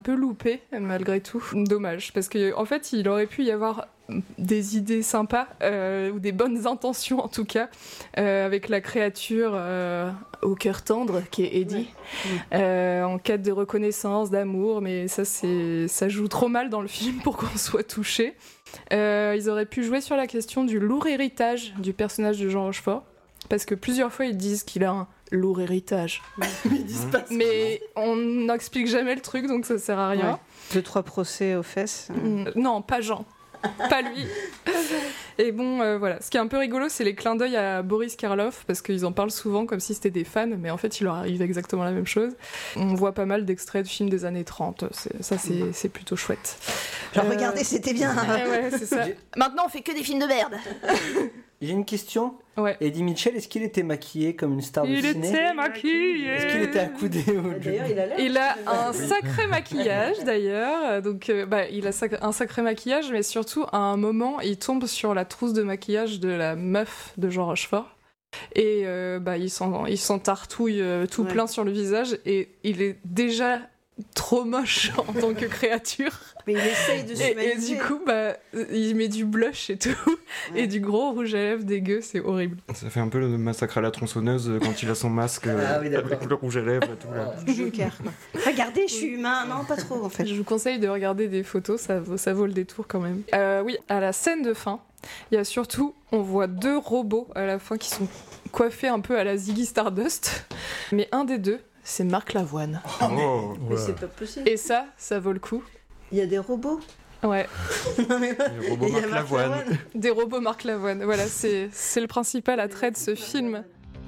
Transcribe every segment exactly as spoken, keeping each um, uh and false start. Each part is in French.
peu loupé malgré tout. Dommage, parce qu'en en fait, il aurait pu y avoir des idées sympas, euh, ou des bonnes intentions en tout cas, euh, avec la créature euh, au cœur tendre qui est Eddie, ouais. euh, en quête de reconnaissance, d'amour, mais ça, c'est, ça joue trop mal dans le film pour qu'on soit touché. Euh, ils auraient pu jouer sur la question du lourd héritage du personnage de Jean Rochefort, parce que plusieurs fois ils disent qu'il a un lourd héritage. Mais, ils disent pas mais on n'explique jamais le truc, donc ça sert à rien. Ouais. Deux, trois procès aux fesses. Mmh, non, pas Jean. Pas lui. Et bon, euh, voilà. Ce qui est un peu rigolo, c'est les clins d'œil à Boris Karloff, parce qu'ils en parlent souvent comme si c'était des fans, mais en fait, il leur arrive exactement la même chose. On voit pas mal d'extraits de films des années trente. C'est, ça, c'est, c'est plutôt chouette. Genre, euh... regardez, c'était bien. Ouais, ouais, c'est ça. Maintenant, on fait que des films de merde. J'ai une question. Ouais. Eddie Mitchell, est-ce qu'il était maquillé comme une star de il ciné ? Il était maquillé. Est-ce qu'il était accoudé au D'ailleurs, il a l'air. Il a un sacré maquillage, d'ailleurs. Donc, euh, bah, il a sac- un sacré maquillage, mais surtout, à un moment, il tombe sur la trousse de maquillage de la meuf de Jean Rochefort. Et euh, bah, il, s'en, il s'en tartouille euh, tout ouais. plein sur le visage. Et il est déjà trop moche en tant que créature. Mais il essaye de se et, et du coup, bah, il met du blush et tout, ouais. et du gros rouge à lèvres dégueu, c'est horrible. Ça fait un peu le massacre à la tronçonneuse quand il a son masque ah, oui, avec le rouge à lèvres et tout. Là. Joker. Regardez, je suis humain. Non, pas trop en fait. Je vous conseille de regarder des photos, ça vaut, ça vaut le détour quand même. Euh, oui, à la scène de fin, il y a surtout, on voit deux robots à la fin qui sont coiffés un peu à la Ziggy Stardust, mais un des deux, c'est Marc Lavoine. Oh, mais, oh, mais c'est pas possible. Et ça, ça vaut le coup. Il y a des robots ? Ouais. Non, mais des robots Marc Lavoine. Lavoine. Des robots Marc Lavoine. Voilà, c'est, c'est le principal attrait de ce film.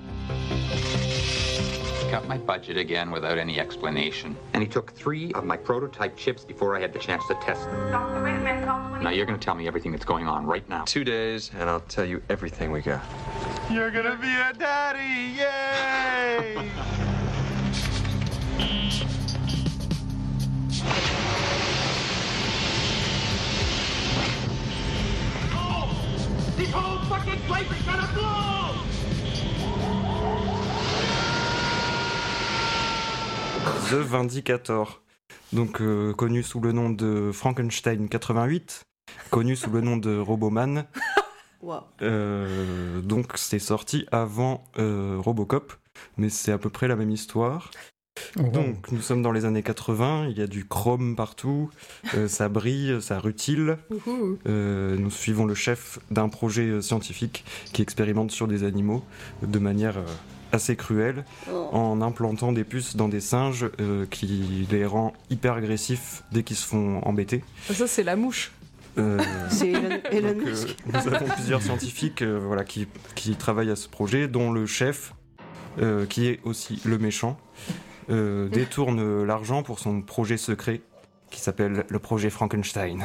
Cut my budget again without any explanation. And he took three of my prototype chips before I had the chance to test them. Now you're going to tell me everything that's going on right now. Two days, and I'll tell you everything we got. You're going to be a daddy, yay! This whole fucking place is gonna blow! The Vindicator, donc euh, connu sous le nom de Frankenstein quatre-vingt-huit, connu sous le nom de Roboman. Wow. Euh, donc c'est sorti avant euh, Robocop, mais c'est à peu près la même histoire. Oh, donc nous sommes dans les années quatre-vingts, il y a du chrome partout, euh, ça brille, ça rutile. Euh, nous suivons le chef d'un projet scientifique qui expérimente sur des animaux de manière euh, assez cruelle, oh. en implantant des puces dans des singes euh, qui les rend hyper agressifs dès qu'ils se font embêter. Ça c'est la mouche. Euh, c'est Elon, Elon donc, Musk. Euh, nous avons plusieurs scientifiques euh, voilà, qui, qui travaillent à ce projet, dont le chef, euh, qui est aussi le méchant. Euh, détourne l'argent pour son projet secret qui s'appelle le projet Frankenstein.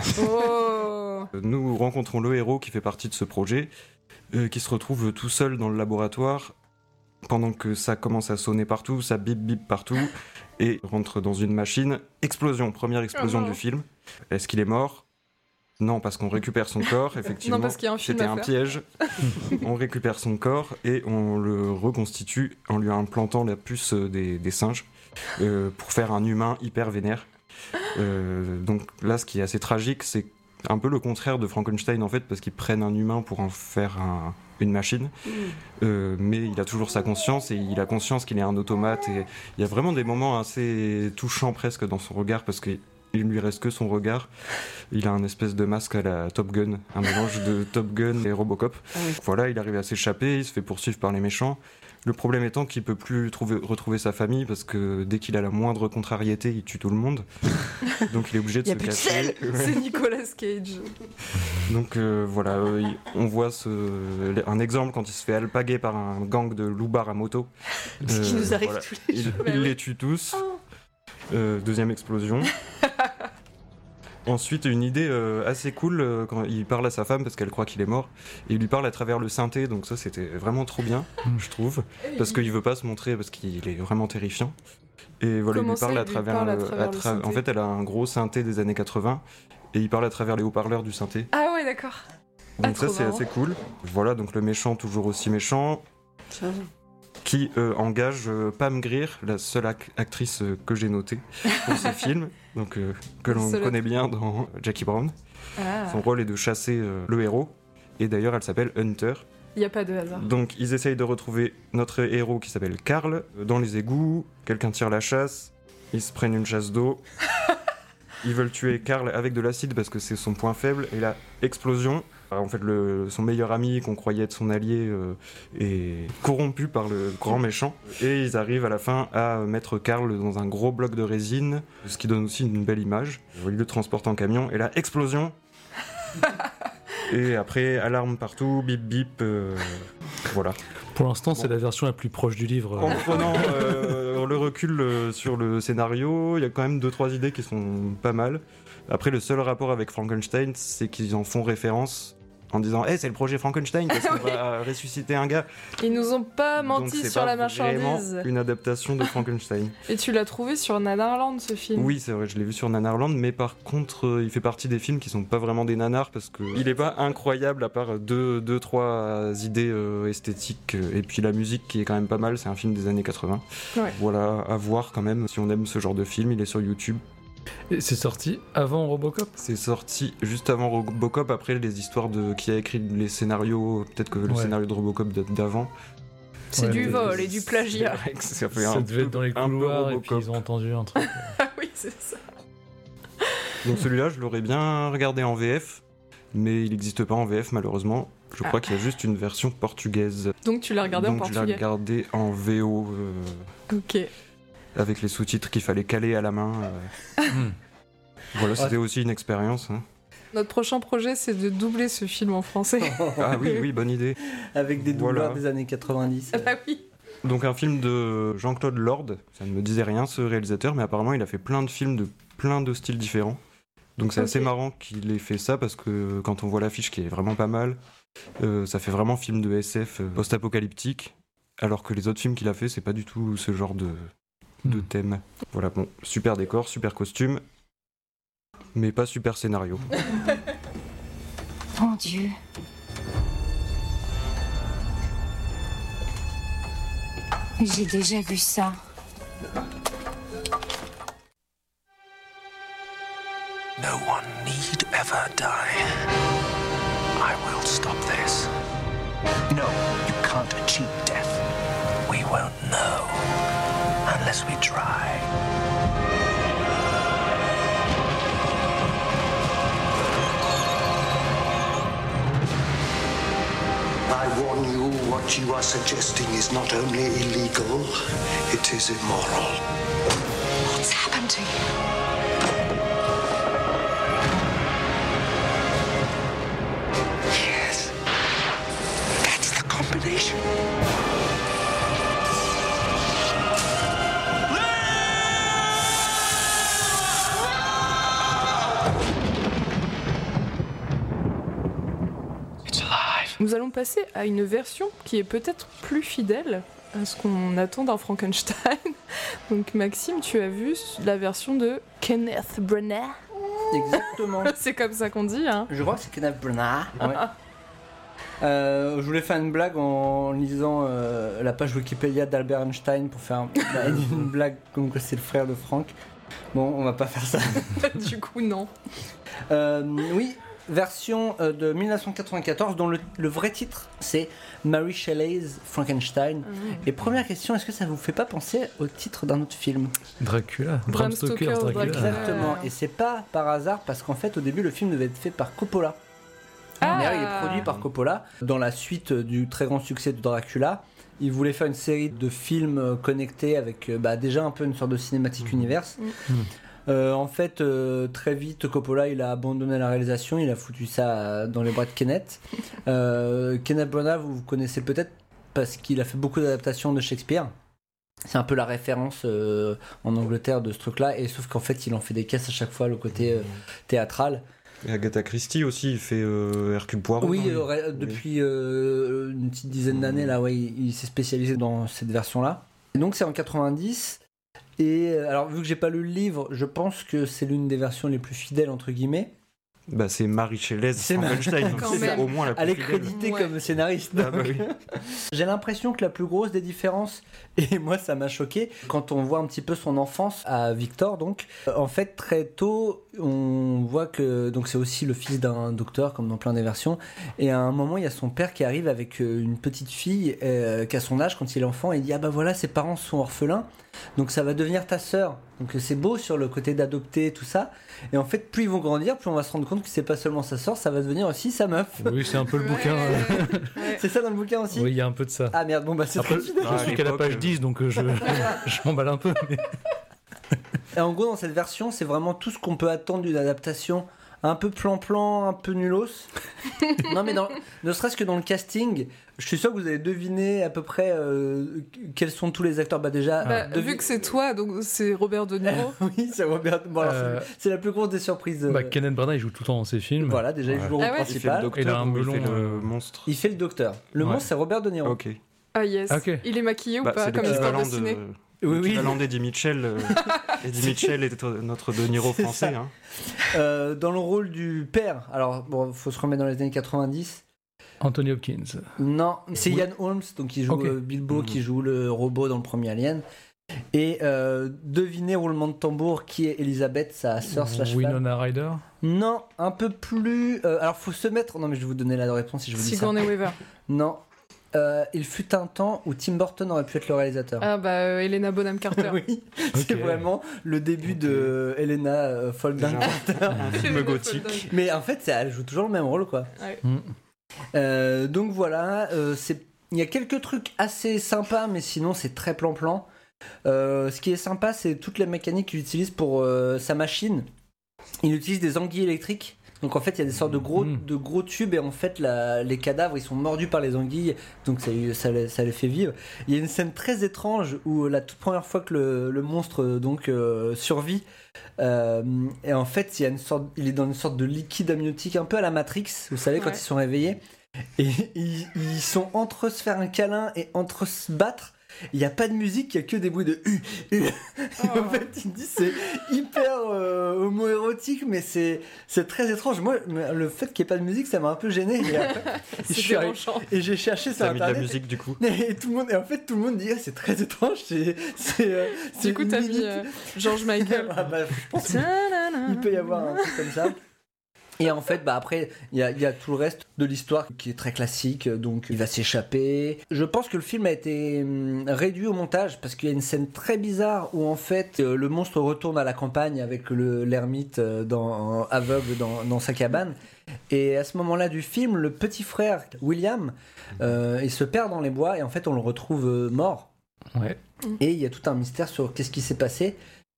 Oh. Nous rencontrons le héros qui fait partie de ce projet, euh, qui se retrouve tout seul dans le laboratoire pendant que ça commence à sonner partout, ça bip bip partout, et rentre dans une machine. Explosion, première explosion oh du film. Est-ce qu'il est mort ? Non, parce qu'on récupère son corps, effectivement. Non, parce qu'il y a un film C'était à un faire. piège. On récupère son corps et on le reconstitue en lui implantant la puce des, des singes euh, pour faire un humain hyper vénère. Euh, donc là, ce qui est assez tragique, c'est un peu le contraire de Frankenstein, en fait, parce qu'ils prennent un humain pour en faire un, une machine. Mm. Euh, mais il a toujours sa conscience et il a conscience qu'il est un automate. Et il y a vraiment des moments assez touchants presque dans son regard, parce que il ne lui reste que son regard. Il a un espèce de masque à la Top Gun, un mélange de Top Gun et Robocop. Ah oui. Voilà, il arrive à s'échapper, il se fait poursuivre par les méchants. Le problème étant qu'il ne peut plus trouver, retrouver sa famille, parce que dès qu'il a la moindre contrariété, il tue tout le monde. Donc il est obligé de se cacher. C'est Nicolas Cage. Donc euh, voilà, euh, on voit ce, un exemple quand il se fait alpaguer par un gang de loupards à moto. Ce euh, qui nous arrive voilà. tous les jours. Il, il les tue tous. Oh. Euh, deuxième explosion. Ensuite, une idée euh, assez cool euh, quand il parle à sa femme parce qu'elle croit qu'il est mort. Et il lui parle à travers le synthé, donc ça c'était vraiment trop bien, je trouve. Parce qu'il veut pas se montrer parce qu'il est vraiment terrifiant. Et voilà, Comment il lui parle, ça, à, il travers parle le, à travers à tra- le synthé. En fait, elle a un gros synthé des années quatre-vingts et il parle à travers les haut-parleurs du synthé. Ah ouais, d'accord. Donc ah, ça c'est marrant. assez cool. Voilà, donc le méchant toujours aussi méchant. Ça. qui euh, engage euh, Pam Grier, la seule ac- actrice euh, que j'ai notée pour ce film, donc, euh, que l'on Seule connaît bien dans Jackie Brown. Ah. Son rôle est de chasser euh, le héros, et d'ailleurs elle s'appelle Hunter. Il n'y a pas de hasard. Donc ils essayent de retrouver notre héros qui s'appelle Carl euh, dans les égouts, quelqu'un tire la chasse, ils se prennent une chasse d'eau, ils veulent tuer Carl avec de l'acide parce que c'est son point faible, et là, explosion. Alors, en fait, le, son meilleur ami, qu'on croyait être son allié, euh, est corrompu par le grand méchant. Et ils arrivent à la fin à mettre Carl dans un gros bloc de résine, ce qui donne aussi une belle image. Ils le transportent en camion, et là, explosion. Et après, alarme partout, bip bip, euh, voilà. Pour l'instant, Bon. c'est la version la plus proche du livre. En prenant euh, le recul euh, sur le scénario, il y a quand même deux trois idées qui sont pas mal. Après, le seul rapport avec Frankenstein, c'est qu'ils en font référence en disant hey, c'est le projet Frankenstein parce qu'on Oui. va ressusciter un gars. Ils nous ont pas Donc, menti c'est sur pas la vraiment marchandise. une adaptation de Frankenstein. Et tu l'as trouvé sur Nanarland, ce film. Oui, c'est vrai, je l'ai vu sur Nanarland, mais par contre, euh, il fait partie des films qui sont pas vraiment des nanars parce que il est pas incroyable à part deux, deux trois idées euh, esthétiques euh, et puis la musique qui est quand même pas mal. C'est un film des années quatre-vingts. Ouais. Voilà, à voir quand même si on aime ce genre de film. Il est sur YouTube. Et c'est sorti avant Robocop. C'est sorti juste avant Robocop. Après, les histoires de qui a écrit les scénarios, peut-être que le Ouais. scénario de Robocop date d'avant. C'est Ouais, du mais- vol et du plagiat. C'est vrai que ça fait Ça un devait être peu- dans les un peu couloirs et puis Robocop. ils ont entendu un truc. Ah oui, c'est ça. Donc celui-là, je l'aurais bien regardé en V F, mais il n'existe pas en V F malheureusement. Je crois Ah. qu'il y a juste une version portugaise. Donc tu l'as regardé Donc en je l'ai portugais. regardé en V O euh, Ok. avec les sous-titres qu'il fallait caler à la main. euh. Hmm. Voilà, c'était aussi une expérience. hein. Notre prochain projet, c'est de doubler ce film en français. Ah oui, oui, bonne idée. Avec des doubleurs Voilà. des années quatre-vingt-dix. Ah bah oui. Donc un film de Jean-Claude Lord, ça ne me disait rien ce réalisateur, mais apparemment il a fait plein de films de plein de styles différents. Donc c'est Ok. assez marrant qu'il ait fait ça parce que quand on voit l'affiche qui est vraiment pas mal, euh, ça fait vraiment film de S F euh, post-apocalyptique, alors que les autres films qu'il a fait c'est pas du tout ce genre de, de Hmm. thème. Voilà, bon, super décor, super costume, mais pas super scénario. Mon Dieu. J'ai déjà vu ça. No one need ever die. I will stop this. No, you can't achieve death. We won't know unless we try. I warn you, what you are suggesting is not only illegal, it is immoral. What's happened to you? Yes. That's the combination. It's alive. Nous allons passer à une version qui est peut-être plus fidèle à ce qu'on attend d'un Frankenstein. Donc Maxime, tu as vu la version de Kenneth Branagh. Exactement. C'est comme ça qu'on dit, hein. Je crois que c'est Kenneth Branagh. Ouais. Euh, je voulais faire une blague en lisant euh, la page Wikipédia d'Albert Einstein pour faire bah, une blague comme que c'est le frère de Frank. Bon, on va pas faire ça. Du coup, non. Euh, oui, version euh, de dix-neuf cent quatre-vingt-quatorze dont le, le vrai titre c'est Mary Shelley's Frankenstein. Mmh. Et première question, est-ce que ça vous fait pas penser au titre d'un autre film? Dracula. Bram Bram Stoker's Stoker's Dracula. Dracula. Exactement. Et c'est pas par hasard parce qu'en fait au début le film devait être fait par Coppola. Ah. D'ailleurs, il est produit par Coppola. Dans la suite du très grand succès de Dracula, il voulait faire une série de films connectés avec bah, déjà un peu une sorte de cinématique universe. Mmh. Euh, en fait, euh, très vite, Coppola il a abandonné la réalisation, il a foutu ça dans les bras de Kenneth. Euh, Kenneth Branagh, vous, vous connaissez peut-être parce qu'il a fait beaucoup d'adaptations de Shakespeare. C'est un peu la référence euh, en Angleterre de ce truc-là, et sauf qu'en fait, il en fait des caisses à chaque fois, le côté euh, théâtral. Et Agatha Christie aussi, il fait euh, Hercule Poirot. Oui, hein, euh, oui. depuis euh, une petite dizaine d'années, là, ouais, il, il s'est spécialisé dans cette version-là. Et donc, c'est en quatre-vingt-dix. Et euh, alors, vu que j'ai pas lu le livre, je pense que c'est l'une des versions les plus fidèles, entre guillemets. Bah, c'est Mary Shelley C'est Frankenstein, donc Quand c'est même. au moins la plus Elle est fidèle. créditée Ouais. comme scénariste. Ah, bah donc. oui. J'ai l'impression que la plus grosse des différences, et moi ça m'a choqué, quand on voit un petit peu son enfance à Victor, donc euh, en fait très tôt on voit que donc c'est aussi le fils d'un docteur comme dans plein des versions, et à un moment il y a son père qui arrive avec euh, une petite fille euh, qui a son âge quand il est enfant, et il dit ah bah voilà ses parents sont orphelins, donc ça va devenir ta sœur. Donc c'est beau sur le côté d'adopter tout ça, et en fait plus ils vont grandir, plus on va se rendre compte que c'est pas seulement sa sœur, ça va devenir aussi sa meuf. Oui, c'est un peu le Ouais. bouquin. euh, Ouais. C'est ça dans le bouquin aussi. Oui, il y a un peu de ça. Ah merde, bon bah c'est Après, très fidèle. je à suis qu'à la l'époque, page euh, dix, donc euh, je, je m'emballe un peu. mais- Et en gros, dans cette version, c'est vraiment tout ce qu'on peut attendre d'une adaptation un peu plan-plan, un peu nulos. Non, mais dans, ne serait-ce que dans le casting, je suis sûr que vous avez deviné à peu près euh, quels sont tous les acteurs. Bah, déjà, Bah, devi- vu que c'est toi, donc c'est Robert De Niro. oui, c'est Robert. Bon, alors, Euh, c'est- c'est la plus grosse des surprises. euh, Bah, Kenneth Branagh, il joue tout le temps dans ses films. Voilà, déjà, il joue le rôle Ah ouais. Il fait le principal. docteur Il a un ou il melon, fait le euh, monstre. Il fait le docteur. Le Ouais. monstre, c'est Robert De Niro. Ok. Ah yes. Ok. Il est maquillé ou Bah, pas c'est comme histoire de l'équivalent ciné de... Oui, oui. l'équivalent d'Eddie Mitchell. euh, Eddie Mitchell est notre De Niro C'est français. ça. Hein. Euh, dans le rôle du père, alors, bon, faut se remettre dans les années quatre-vingt-dix. Anthony Hopkins. Non, c'est Oui. Ian Holmes, donc qui joue Ok. euh, Bilbo, Mhm. qui joue le robot dans le premier Alien. Et euh, devinez, roulement de tambour, qui est Elisabeth, sa sœur slash femme. Winona Ryder. Non, un peu plus... euh, alors, faut se mettre... Non, mais je vais vous donner la réponse si je vous dis ça. Sigourney Weaver. Non. Euh, il fut un temps où Tim Burton aurait pu être le réalisateur. Ah bah euh, Helena Bonham Carter. Oui, c'est Ok. vraiment le début Ok. de Helena euh, Folden Genre. Carter. Un film gothique. Mais en fait, ça- elle joue toujours le même rôle, quoi. Ouais. Mm. Euh, donc voilà, euh, c'est... il y a quelques trucs assez sympas, mais sinon c'est très plan-plan. Euh, ce qui est sympa, c'est toute la mécanique qu'il utilise pour euh, sa machine. Il utilise des anguilles électriques. Donc en fait, il y a des sortes de gros, Mm. de gros tubes, et en fait, la- les cadavres, ils sont mordus par les anguilles, donc ça, ça, les- ça les fait vivre. Il y a une scène très étrange où la toute première fois que le, le monstre donc euh, survit, euh, et en fait, il, y a une sorte, il est dans une sorte de liquide amniotique, un peu à la Matrix, vous savez, quand Ouais. ils sont réveillés. Et ils, ils sont entre se faire un câlin et entre se battre. Il n'y a pas de musique, il n'y a que des bruits de hu, hu. Et Oh. en fait, il me dit c'est hyper euh, homo-érotique, mais c'est, c'est très étrange. Moi, le fait qu'il n'y ait pas de musique, ça m'a un peu gêné. Et, après, je C'est suis arrivé- dérangeant. et j'ai cherché sur Ça a mis de la internet. musique du coup. Et, tout le monde, et en fait, tout le monde dit ah, c'est très étrange. C'est, c'est, euh, c'est Du coup, t'as limite. mis euh, George Michael. Ah bah, je pense qu'il peut y avoir un truc comme ça. Et en fait, bah après, il y a, il y a tout le reste de l'histoire qui est très classique, donc il va s'échapper. Je pense que le film a été hum, réduit au montage parce qu'il y a une scène très bizarre où en fait euh, le monstre retourne à la campagne avec le, l'ermite euh, dans, aveugle dans, dans sa cabane. Et à ce moment-là du film, le petit frère William, euh, il se perd dans les bois et en fait on le retrouve euh, mort. Ouais. Et il y a tout un mystère sur qu'est-ce qui s'est passé.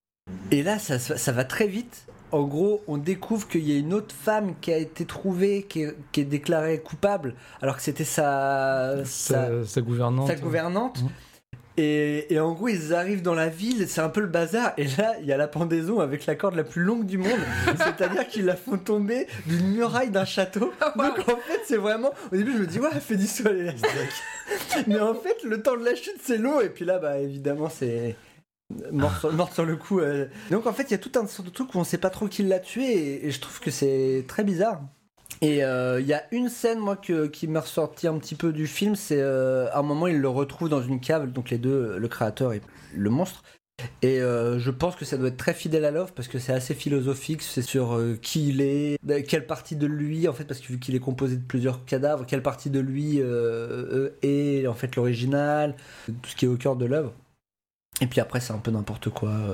Et là, ça, ça va très vite. En gros, on découvre qu'il y a une autre femme qui a été trouvée, qui est, qui est déclarée coupable, alors que c'était sa, sa, Sa, sa gouvernante. sa gouvernante. Mmh. Et, et en gros, ils arrivent dans la ville, c'est un peu le bazar. Et là, il y a la pendaison avec la corde la plus longue du monde. C'est-à-dire qu'ils la font tomber d'une muraille d'un château. Donc en fait, c'est vraiment. Au début, je me dis, ouais, elle fait du saut à l'élastique. Mais en fait, le temps de la chute, c'est long. Et puis là, bah évidemment, c'est. Mort sur, mort sur le coup. euh. Donc en fait, il y a tout un sorte de truc où on sait pas trop qui l'a tué. Et, et je trouve que c'est très bizarre. Et il euh, y a une scène, moi, que, qui m'a ressorti un petit peu du film, c'est euh, à un moment, il le retrouve dans une cave, donc les deux, le créateur et le monstre. Et euh, je pense que ça doit être très fidèle à l'œuvre, parce que c'est assez philosophique, c'est sur euh, qui il est, quelle partie de lui, en fait, parce que vu qu'il est composé de plusieurs cadavres, quelle partie de lui euh, est en fait l'original, tout ce qui est au cœur de l'œuvre. Et puis après, c'est un peu n'importe quoi. euh.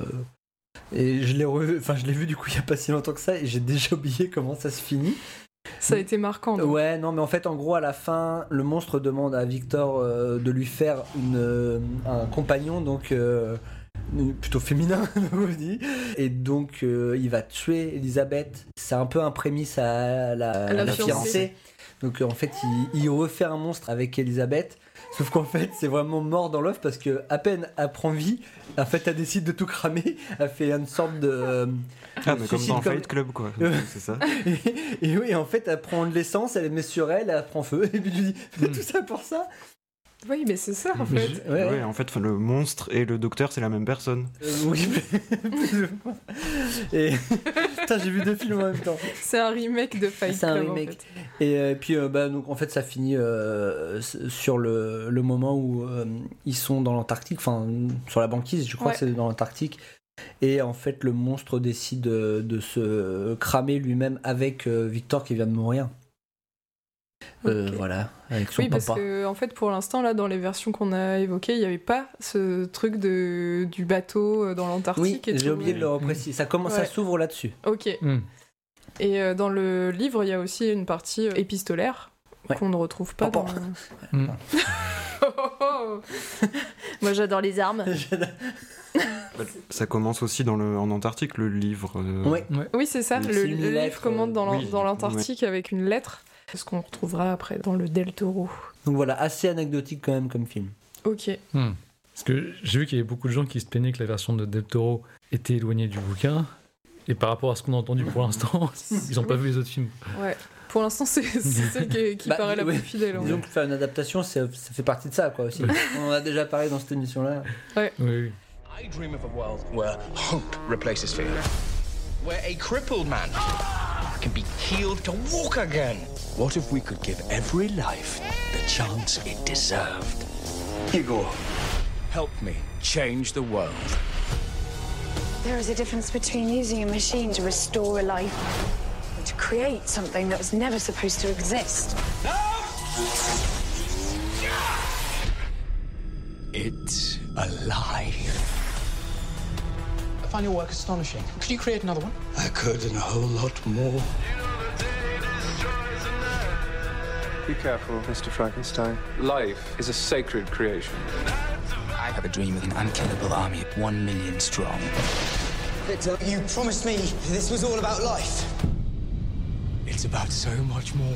Et je l'ai revu, enfin, je l'ai vu du coup il y a pas si longtemps que ça, et j'ai déjà oublié comment ça se finit. Ça a été marquant. Donc. Ouais, non, mais en fait, en gros, à la fin, le monstre demande à Victor euh, de lui faire une, euh, un compagnon, donc euh, plutôt féminin, on dit. Et donc, euh, il va tuer Elisabeth. C'est un peu un prémisse à la, À la la fiancée. fiancée. Donc, en fait, il, il refait un monstre avec Elisabeth. Sauf qu'en fait, c'est vraiment mort dans l'œuf parce que à peine elle prend vie, en fait, elle décide de tout cramer. Elle fait une sorte de. euh, Ah, de mais comme suicide dans Fight Club, quoi. C'est ça. Et, et oui, en fait, elle prend de l'essence, elle met sur elle, elle prend feu. Et puis tu dis, fais tout ça pour ça. Oui, mais c'est ça en Mais fait. je- ouais, en fait, le monstre et le docteur, c'est la même personne. Euh, oui, et putain, j'ai vu deux films en même temps. C'est un remake de Fight C'est un Club. remake. En fait. Et euh, puis, euh, bah, donc, en fait, ça finit euh, sur le, le moment où euh, ils sont dans l'Antarctique, enfin, sur la banquise, je crois Ouais. que c'est dans l'Antarctique. Et en fait, le monstre décide de, de se cramer lui-même avec euh, Victor qui vient de mourir. Euh, Ok. Voilà, avec son Oui, parce papa. que en fait, pour l'instant, là, dans les versions qu'on a évoquées, il n'y avait pas ce truc de du bateau dans Oui, l'Antarctique. et j'ai tout. oublié de le repréciser. Ça commence, ça Ouais. s'ouvre là-dessus. Ok. Hmm. Et euh, dans le livre, il y a aussi une partie euh, épistolaire Ouais. qu'on ne retrouve pas Oh, dans. bon. Hmm. Oh, oh, oh. Moi, j'adore les armes. Ça commence aussi dans le, en Antarctique, le livre. euh, Ouais. Oui, c'est ça. C'est Le, une le lettre, livre commence dans l'an- oui, dans l'Antarctique avec une lettre. Ce qu'on retrouvera après dans le Del Toro. Donc voilà, assez anecdotique quand même comme film. Ok. Hmm. Parce que j'ai vu qu'il y avait beaucoup de gens qui se plaignaient que la version de Del Toro était éloignée du bouquin. Et par rapport à ce qu'on a entendu pour l'instant, ils n'ont pas vu les autres films. Ouais. Pour l'instant, c'est c'est celle qui, qui Bah, paraît la oui. plus fidèle. en Disons vrai. que faire une adaptation, ça, ça fait partie de ça, quoi, aussi. On en a déjà parlé dans cette émission-là. Oui, oui. I dream of a world where hope replaces fear. Where a crippled man can be healed to walk again. What if we could give every life the chance it deserved? Igor, help me change the world. There is a difference between using a machine to restore a life and to create something that was never supposed to exist. It's alive. I find your work astonishing. Could you create another one? I could and a whole lot more. Be careful, Mister Frankenstein. Life is a sacred creation. I have a dream of an unkillable army, one million strong. Victor, you promised me this was all about life. It's about so much more.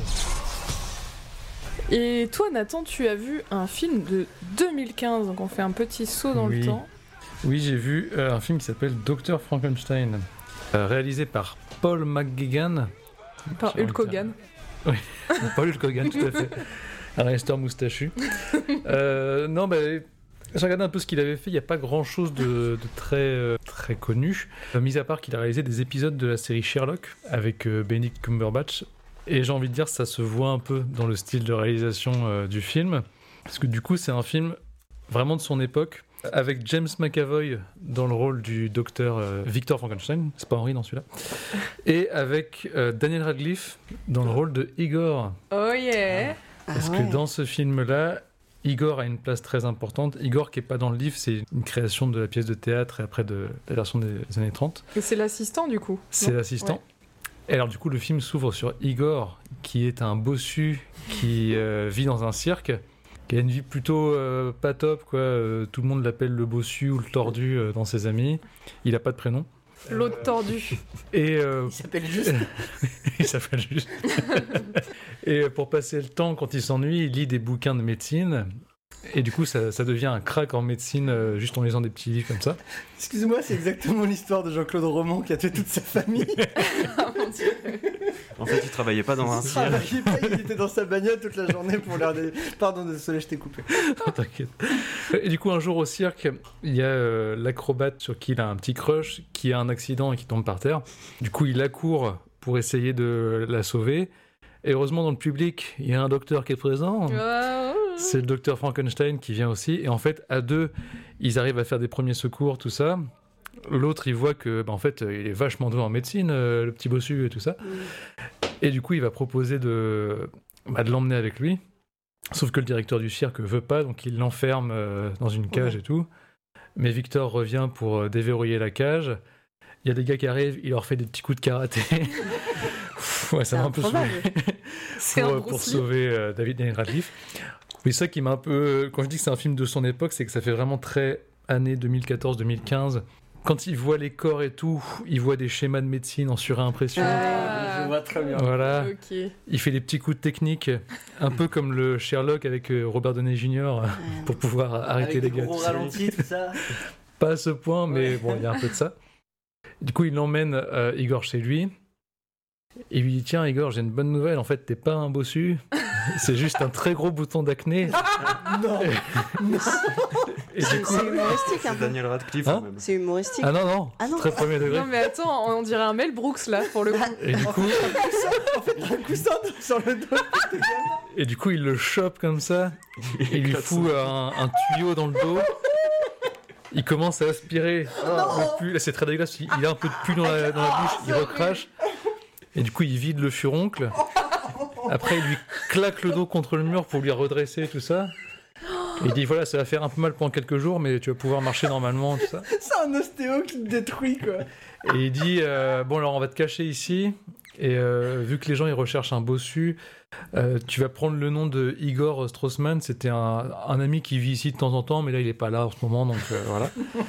Et toi, Nathan, tu as vu un film de deux mille quinze, donc on fait un petit saut dans Oui. le temps. Oui, j'ai vu euh, un film qui s'appelle Docteur Frankenstein, euh, réalisé par Paul McGuigan. Par Hulk Hogan. Oui, pas Hulk Hogan, tout à fait. Un resteur moustachu. Euh, non, bah, j'ai regardé un peu ce qu'il avait fait. Il n'y a pas grand-chose de, de très, euh, très connu, euh, mis à part qu'il a réalisé des épisodes de la série Sherlock avec euh, Benedict Cumberbatch. Et j'ai envie de dire, ça se voit un peu dans le style de réalisation euh, du film. Parce que du coup, c'est un film vraiment de son époque, avec James McAvoy dans le rôle du docteur euh, Victor Frankenstein, c'est pas Henry dans celui-là, et avec euh, Daniel Radcliffe dans le rôle de Igor. Oh yeah. Parce Ah que ouais. dans ce film-là, Igor a une place très importante. Igor qui est pas dans le livre, c'est une création de la pièce de théâtre et après de la version des années trente. Et c'est l'assistant du coup. C'est non l'assistant. Ouais. Et alors du coup, le film s'ouvre sur Igor, qui est un bossu qui euh, vit dans un cirque, qui a une vie plutôt euh, pas top, quoi. Euh, tout le monde l'appelle le bossu ou le tordu euh, dans ses amis. Il a pas de prénom. L'autre tordu. Et euh, Il s'appelle juste. il s'appelle juste. Et pour passer le temps, quand il s'ennuie, il lit des bouquins de médecine. Et du coup, ça, ça devient un crack en médecine, euh, juste en lisant des petits livres comme ça. Excuse-moi, c'est exactement l'histoire de Jean-Claude Roman qui a tué toute sa famille. En fait, il travaillait pas dans un Il cirque. travaillait pas, il était dans sa bagnole toute la journée pour leur des... Pardon, désolé, je t'ai coupé. Oh, t'inquiète. Et du coup, un jour au cirque, il y a euh, l'acrobate sur qui il a un petit crush qui a un accident et qui tombe par terre. Du coup, il accourt pour essayer de la sauver. Et heureusement, dans le public, il y a un docteur qui est présent. Ah, C'est le docteur Frankenstein qui vient aussi. Et en fait, à deux, ils arrivent à faire des premiers secours, tout ça. L'autre, il voit que, bah, en fait, il est vachement doué en médecine, euh, le petit bossu et tout ça. Et du coup, il va proposer de, bah, de l'emmener avec lui. Sauf que le directeur du cirque veut pas, donc il l'enferme euh, dans une cage Ouais. et tout. Mais Victor revient pour euh, déverrouiller la cage. Il y a des gars qui arrivent, il leur fait des petits coups de karaté. Ouais, ça m'a un peu saoulé. C'est pour, un euh, pour Bruce Lee. sauver euh, David Daniel Radcliffe. Oui, ça qui m'a un peu... Quand je dis que c'est un film de son époque, c'est que ça fait vraiment très années deux mille quatorze deux mille quinze. Quand il voit les corps et tout, il voit des schémas de médecine en surimpression. Je vois très bien. Voilà. Ok. Il fait des petits coups de technique, un peu comme le Sherlock avec euh, Robert Downey junior, pour pouvoir arrêter Avec les des gars. gros tu sais. ralentis, tout ça. Pas à ce point, mais Ouais. bon, il y a un peu de ça. Du coup, il emmène euh, Igor chez lui. Et il lui dit tiens Igor, j'ai une bonne nouvelle, en fait t'es pas un bossu, c'est juste un très gros bouton d'acné. Non. Et C'est du coup... c'est humoristique un C'est peu. Daniel Radcliffe Hein quand même. C'est humoristique. Ah non non, Ah non. c'est très premier degré. Non mais attends, on dirait un Mel Brooks là pour le coup. Et du coup, Un coussin sur le dos. et du coup il le chope comme ça, et il lui fout un, un tuyau dans le dos. Il commence à aspirer le pu. Là, c'est très dégueulasse. Il il a un peu de pu dans la, dans la bouche, il recrache. Et du coup, il vide le furoncle. Après, il lui claque le dos contre le mur pour lui redresser, tout ça. Et il dit voilà, ça va faire un peu mal pendant quelques jours, mais tu vas pouvoir marcher normalement, tout ça. C'est un ostéo qui te détruit, quoi. Et il dit euh, bon, alors on va te cacher ici. Et euh, vu que les gens ils recherchent un bossu, euh, tu vas prendre le nom de Igor Straussman. C'était un, un ami qui vit ici de temps en temps, mais là il est pas là en ce moment, donc euh, voilà.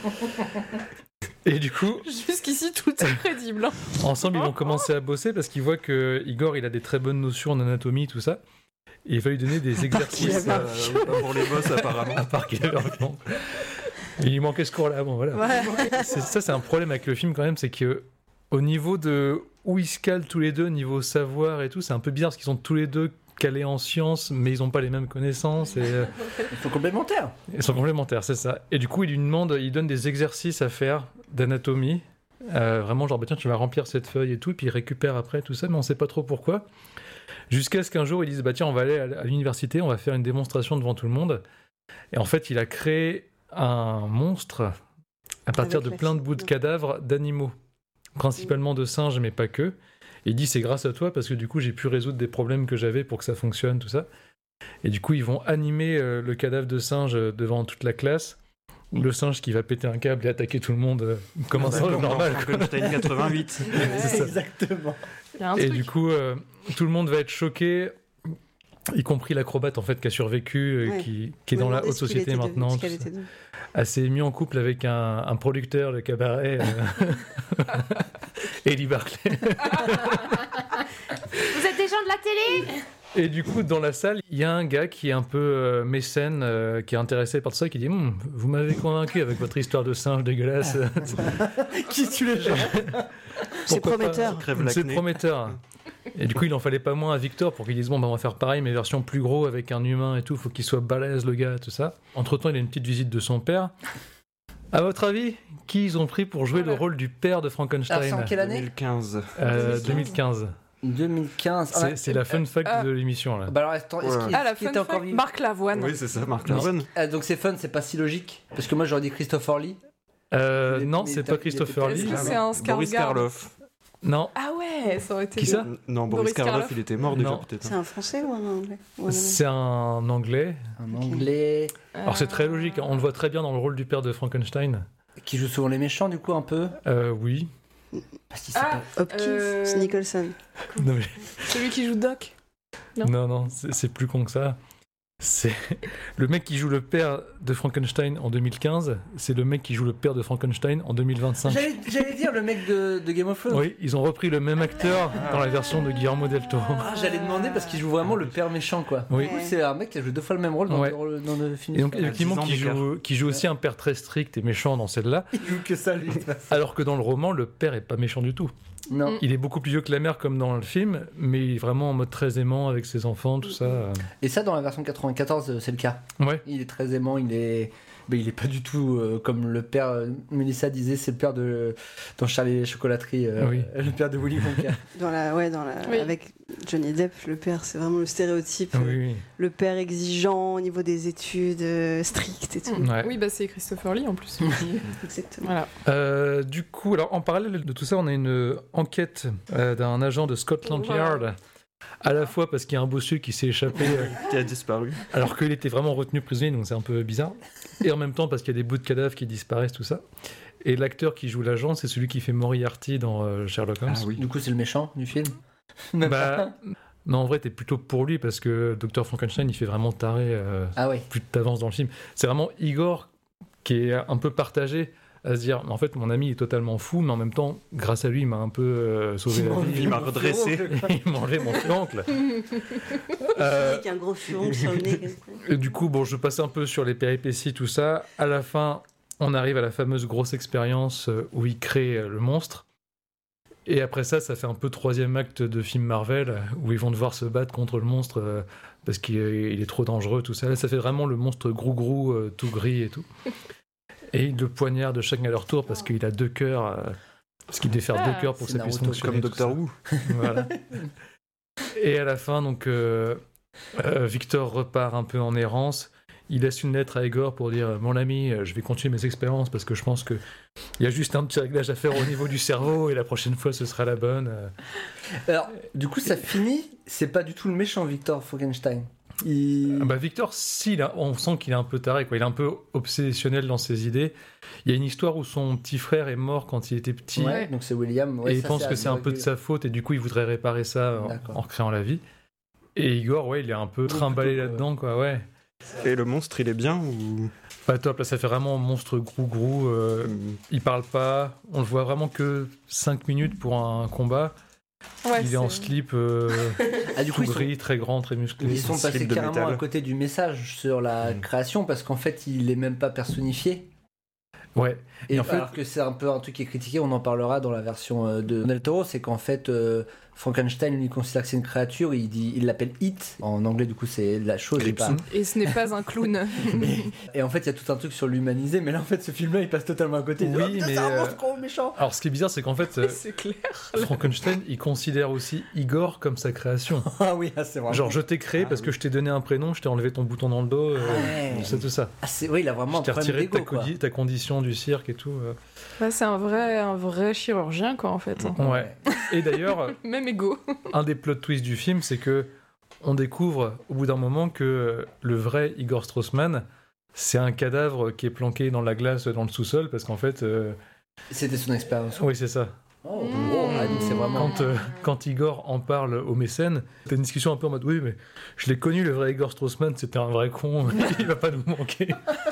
Et du coup, Jusqu'ici, tout est crédible. hein. ensemble ils vont commencer à bosser parce qu'ils voient que Igor il a des très bonnes notions en anatomie, tout ça. Et il va lui donner des exercices. Euh, pas pour les boss apparemment. À part qu'il avait un plan. Et il manquait ce cours-là, bon voilà. Ouais. C'est, ça, c'est un problème avec le film quand même, c'est que au niveau de où ils se calent tous les deux, niveau savoir et tout, c'est un peu bizarre parce qu'ils sont tous les deux calés en sciences, mais ils n'ont pas les mêmes connaissances. Et, euh, Ils sont complémentaires. ils sont complémentaires, c'est ça. Et du coup, il lui demande, il donne des exercices à faire d'anatomie. Euh, vraiment, genre, bah, tiens, tu vas remplir cette feuille et tout, et puis il récupère après tout ça, mais on sait pas trop pourquoi. Jusqu'à ce qu'un jour, ils disent, bah tiens, on va aller à à l'université, on va faire une démonstration devant tout le monde. Et en fait, il a créé un monstre à partir Avec de la plein de fille, bouts de ouais. cadavres d'animaux, principalement de singes, mais pas que. Et il dit, c'est grâce à toi, parce que du coup, j'ai pu résoudre des problèmes que j'avais pour que ça fonctionne, tout ça. Et du coup, ils vont animer euh, le cadavre de singe euh, devant toute la classe. Le singe qui va péter un câble et attaquer tout le monde euh, comme un Bah, singe comme dans normal. quoi. Frankenstein quatre-vingt-huit. C'est ça. Exactement. Il y a un Et truc. du coup, euh, tout le monde va être choqué, y compris l'acrobate en fait qui a survécu, euh, Ouais. qui, qui est Je me dans la demandais haute ce qu'il société était devenu, maintenant, ce tout qu'elle ça. était devenue. Elle s'est mis en couple avec un, un producteur de cabaret, euh, Eddie Barclay. Vous êtes des gens de la télé? Et du coup, dans la salle, il y a un gars qui est un peu euh, mécène, euh, qui est intéressé par tout ça, qui dit Hum, vous m'avez convaincu avec votre histoire de singe dégueulasse. Qui tue les gens? C'est Pourquoi pas prometteur. Crève C'est l'acné. prometteur. Et du coup, il en fallait pas moins à Victor pour qu'il dise bon, bah, on va faire pareil, mais version plus gros avec un humain et tout. Faut qu'il soit balèze, le gars, tout ça. Entre temps, il a une petite visite de son père. À votre avis, qui ils ont pris pour jouer le rôle du père de Frankenstein? Alors, c'est en quelle année? deux mille quinze. Euh, deux mille quinze. deux mille quinze. Ah, C'est, c'est la fun fact euh, de l'émission là. Bah alors, attends, est-ce Ouais. qu'il Ah, la est-ce qu'il fun était encore fact, vivant? Marc Lavoine. Oui, c'est ça, Marc Non. Lavoine. Ah, donc c'est fun, c'est pas si logique. Parce que moi j'aurais dit Christopher Lee. Euh, il est- non, il c'est était- pas il Christopher était- Est-ce Lee. que c'est un Boris Skarsgård? Karloff. Non. Ah ouais, ça aurait été Qui bien. ça? Non, Boris, Boris Karloff, Karloff. il était mort déjà Non. peut-être. C'est un français ou un anglais ou un Allemand C'est un anglais. Un anglais. Alors c'est très logique, on le voit très bien dans le rôle du père de Frankenstein. Qui joue souvent les méchants, du coup, un peu. Euh, oui. Parce qu'il Ah, Hopkins, Euh, c'est Nicholson. Non, mais- Celui qui joue Doc. Non. non, non, c'est, c'est plus con que ça. C'est le mec qui joue le père de Frankenstein en deux mille quinze, c'est le mec qui joue le père de Frankenstein en deux mille vingt-cinq. J'allais, j'allais dire le mec de, de Game of Thrones. Oui, ils ont repris le même acteur dans la version de Guillermo del Toro. Ah, j'allais demander parce qu'il joue vraiment le père méchant, quoi. Oui. Oui, c'est un mec qui a joué deux fois le même rôle dans, Ouais. le, rôle- dans le film. Et donc Il a effectivement, dix ans qui d'écart. joue, qui joue aussi un père très strict et méchant dans celle-là, Il joue que ça, lui. alors que dans le roman, le père est pas méchant du tout. Non. Il est beaucoup plus vieux que la mère comme dans le film, mais il est vraiment en mode très aimant avec ses enfants, tout ça. Et ça, dans la version quatre-vingt-quatorze, c'est le cas. Ouais. Il est très aimant, il est. Mais il est pas du tout euh, comme le père. euh, Mélissa disait, c'est le père de. Dans Charlie et la chocolaterie, euh, Oui. le père de Willy Wonka. Dans la, ouais, dans la, Oui. avec Johnny Depp, le père, c'est vraiment le stéréotype. Oui, oui. Le père exigeant au niveau des études, euh, strict et tout. Ouais. Oui, bah c'est Christopher Lee en plus. Exactement. Voilà. Euh, du coup, alors en parallèle de tout ça, on a une enquête euh, d'un agent de Scotland Yard. À la fois parce qu'il y a un bossu qui s'est échappé euh, Qui a disparu. alors qu'il était vraiment retenu prisonnier, donc c'est un peu bizarre. Et en même temps parce qu'il y a des bouts de cadavres qui disparaissent, tout ça. Et l'acteur qui joue l'agent, c'est celui qui fait Moriarty dans euh, Sherlock Holmes. Ah oui. Du coup, c'est le méchant du film. Même Bah, pas. non, en vrai, t'es plutôt pour lui parce que docteur Frankenstein, il fait vraiment taré. Euh, Ah ouais. plus t'avances dans le film. C'est vraiment Igor qui est un peu partagé à se dire, en fait, mon ami est totalement fou, mais en même temps, grâce à lui, il m'a un peu euh, sauvé Il la m'a vie. enlevé Il m'a mon redressé. furoncle, quoi. Il m'a enlevé mon furoncle. Euh, Avec un gros furon sur le nez. comme ça. et du coup, bon, je passe un peu sur les péripéties, tout ça. À la fin, on arrive à la fameuse grosse expérience euh, où il crée euh, le monstre. Et après ça, ça fait un peu troisième acte de film Marvel, où ils vont devoir se battre contre le monstre euh, parce qu'il est, il est trop dangereux, tout ça. Là, ça fait vraiment le monstre grou-grou, euh, tout gris et tout. Et ils le poignardent chacun à leur tour parce qu'il a deux cœurs, euh, parce qu'il défère Ah, deux cœurs pour que c'est ça puisse Naruto, fonctionner. Comme tout ça. Doctor Who. Voilà. Et à la fin, donc, euh, euh, Victor repart un peu en errance. Il laisse une lettre à Igor pour dire « Mon ami, je vais continuer mes expériences parce que je pense qu'il y a juste un petit réglage à faire au niveau du cerveau et la prochaine fois, ce sera la bonne. » Alors, du coup, ça finit. C'est pas du tout le méchant Victor Frankenstein. Il... Ah bah Victor, si, là, on sent qu'il est un peu taré, quoi. Il est un peu obsessionnel dans ses idées. Il y a une histoire où son petit frère est mort quand il était petit. Ouais, donc c'est William. Ouais, et il ça, pense que c'est un peu de sa faute et du coup, il voudrait réparer ça en, en recréant la vie. Et Igor, ouais, il est un peu trimballé là-dedans, quoi, ouais. Et le monstre, il est bien ou... Pas top, là ça fait vraiment monstre grou-grou, euh, Mm. il parle pas, on le voit vraiment que cinq minutes pour un combat. Ouais, il est, c'est- en slip, euh, Ah, du coup, tout ils sont- gris, très grand, très musclé. Ils sont slip passés de carrément métal. à côté du message sur la Mm. création parce qu'en fait, il est même pas personnifié. Ouais, Et, Et en fait- alors que c'est un peu un truc qui est critiqué, on en parlera dans la version euh, de Del Toro, c'est qu'en fait euh, Frankenstein lui considère que c'est une créature, il dit, il l'appelle it. En anglais du coup c'est la chose et pas. Gripsou. Et ce n'est pas un clown. Et en fait il y a tout un truc sur l'humaniser, mais là en fait ce film-là il passe totalement à côté. Il dit, Oui, oh, putain, mais, c'est un euh, monstre gros méchant. alors ce qui est bizarre, c'est qu'en fait, euh, C'est clair. Frankenstein, il considère aussi Igor comme sa création. Ah oui, ah, c'est vraiment. Genre, je t'ai créé Ah parce oui. que je t'ai donné un prénom, je t'ai enlevé ton bouton dans le dos, euh, Ouais. c'est tout ça. Ah, c'est... Oui, il a vraiment Je un t'ai problème retiré ta, d'ego quoi. condi- ta condition du cirque et tout. euh. Ouais, c'est un vrai, un vrai chirurgien, quoi, en fait. Ouais. Et d'ailleurs, Même égo. un des plot twists du film, c'est que on découvre au bout d'un moment que le vrai Igor Straussman, c'est un cadavre qui est planqué dans la glace dans le sous-sol parce qu'en fait, euh, C'était son expérience. oui c'est ça. Oh, oh, ah, donc c'est vraiment. Quand, euh, quand Igor en parle au mécène, t'as une discussion un peu en mode oui mais je l'ai connu le vrai Igor Straussman, c'était un vrai con, il va pas nous manquer.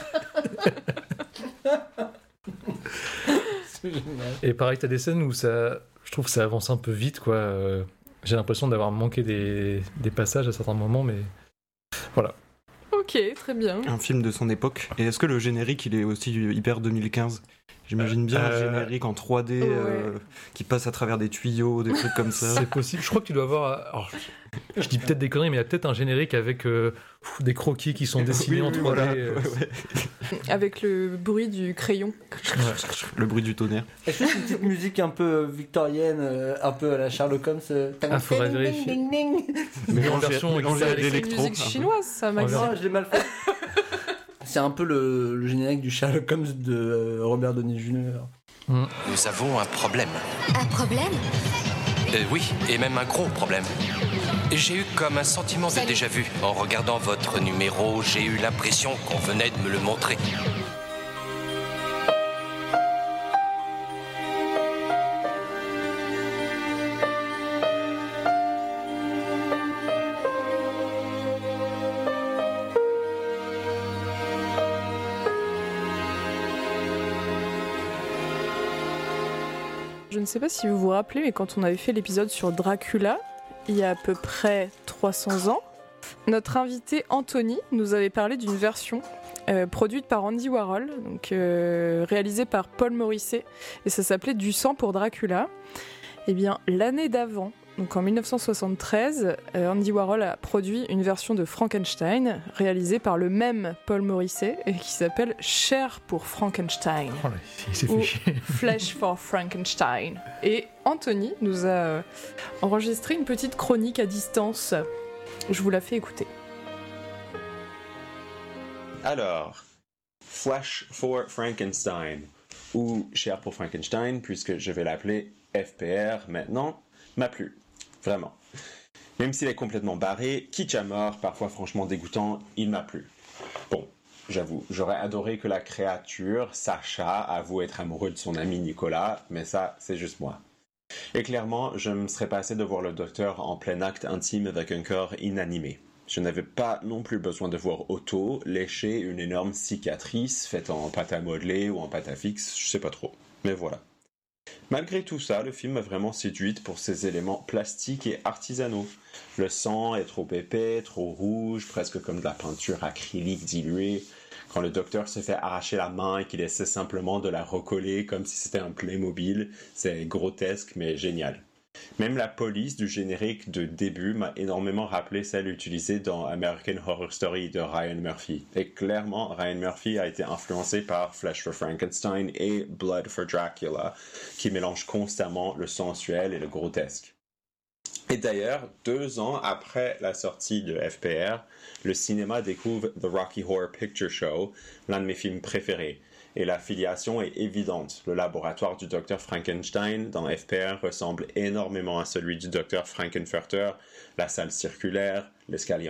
C'est génial. Et pareil, t'as des scènes où ça, je trouve que ça avance un peu vite quoi. euh, J'ai l'impression d'avoir manqué des, des passages à certains moments, mais voilà. Ok, très bien. Un film de son époque. Et est-ce que le générique, il est aussi hyper deux mille quinze? J'imagine bien un Euh, générique en trois D euh, qui passe à travers des tuyaux, des trucs comme ça. C'est possible. Je crois que tu dois avoir. Alors, je, je dis peut-être des conneries, mais il y a peut-être un générique avec euh, pff, des croquis qui sont dessinés Oui, en oui, trois D. voilà. euh, Ouais, ouais. Avec le bruit du crayon. Le bruit du tonnerre. Est-ce que c'est une petite musique un peu victorienne, euh, un peu à la Sherlock Holmes euh, Ah, faudrait ding, vérifier. ding, ding, ding. Mais en version mélangé à extérieure. C'est une l'électro. musique chinoise, ça, Max. version- Non, je l'ai mal fait. C'est un peu le, le générique du Sherlock Holmes de euh, Robert Downey junior Nous avons un problème. Un problème? Euh, oui, et même un gros problème. J'ai eu comme un sentiment de Salut. déjà-vu. En regardant votre numéro, j'ai eu l'impression qu'on venait de me le montrer. Je ne sais pas si vous vous rappelez, mais quand on avait fait l'épisode sur Dracula, il y a à peu près trois cents ans, notre invité Anthony nous avait parlé d'une version euh, produite par Andy Warhol, donc euh, réalisée par Paul Morisset, et ça s'appelait Du sang pour Dracula. Et bien, l'année d'avant, donc en dix-neuf cent soixante-treize, euh, Andy Warhol a produit une version de Frankenstein réalisée par le même Paul Morisset et qui s'appelle Chair pour Frankenstein. Oh là, il s'est Ou fait chier. Flesh for Frankenstein. Et Anthony nous a euh, enregistré une petite chronique à distance. Je vous la fais écouter. Alors, Flash for Frankenstein, ou Chair pour Frankenstein, puisque je vais l'appeler F P R maintenant, m'a plu. Vraiment. Même s'il est complètement barré, kitsch à mort, parfois franchement dégoûtant, il m'a plu. Bon, j'avoue, j'aurais adoré que la créature, Sacha, avoue être amoureux de son ami Nicolas, mais ça, c'est juste moi. Et clairement, je me serais passé de voir le docteur en plein acte intime avec un corps inanimé. Je n'avais pas non plus besoin de voir Otto lécher une énorme cicatrice faite en pâte à modeler ou en pâte à fixe, je sais pas trop. Mais voilà. Malgré tout ça, le film m'a vraiment séduite pour ses éléments plastiques et artisanaux. Le sang est trop épais, trop rouge, presque comme de la peinture acrylique diluée. quand le docteur se fait arracher la main et qu'il essaie simplement de la recoller comme si c'était un Playmobil. C'est grotesque mais génial. Même la police du générique de début m'a énormément rappelé celle utilisée dans American Horror Story de Ryan Murphy. Et clairement, Ryan Murphy a été influencé par Flesh for Frankenstein et Blood for Dracula, qui mélangent constamment le sensuel et le grotesque. Et d'ailleurs, deux ans après la sortie de F P R, le cinéma découvre The Rocky Horror Picture Show, l'un de mes films préférés. Et la filiation est évidente. Le laboratoire du docteur Frankenstein dans F P R ressemble énormément à celui du docteur Frankenfurter, la salle circulaire, l'escalier